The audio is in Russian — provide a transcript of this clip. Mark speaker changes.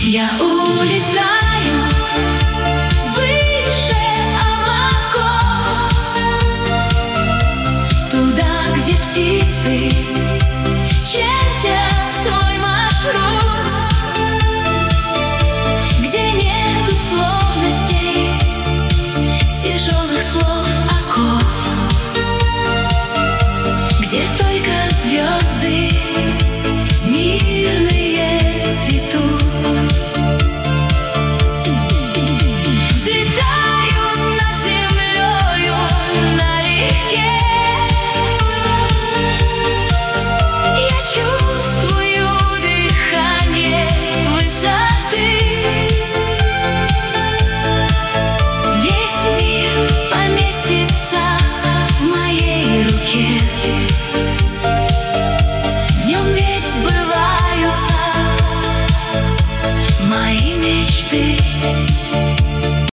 Speaker 1: Я улетаю выше облаков, туда, где птицы чертят свой маршрут, где нет условностей, тяжелых слов, оков, где только звезды мирные цветут. Взлетаю над землею налегке, я чувствую дыхание высоты. Весь мир поместится в моей руке, в нем ведь сбываются мои мечты.